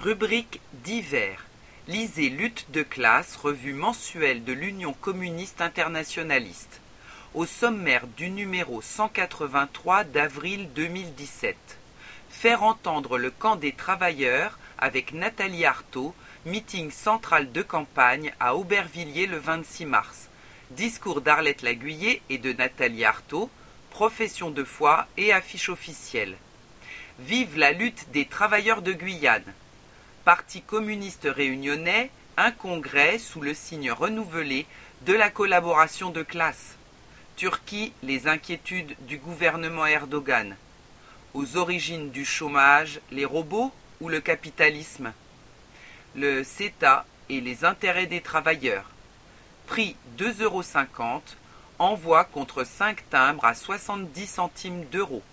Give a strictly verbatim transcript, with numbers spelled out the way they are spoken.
Rubrique divers. Lisez Lutte de classe, revue mensuelle de l'Union communiste internationaliste. Au sommaire du numéro cent quatre-vingt-trois d'avril deux mille dix-sept. Faire entendre le camp des travailleurs avec Nathalie Arthaud, meeting central de campagne à Aubervilliers le vingt-six mars. Discours d'Arlette Laguiller et de Nathalie Arthaud, profession de foi et affiche officielle. Vive la lutte des travailleurs de Guyane. Parti communiste réunionnais, un congrès sous le signe renouvelé de la collaboration de classe. Turquie, les inquiétudes du gouvernement Erdogan. Aux origines du chômage, les robots ou le capitalisme? Le CETA et les intérêts des travailleurs. Prix deux euros cinquante, envoi contre cinq timbres à soixante-dix centimes d'euros.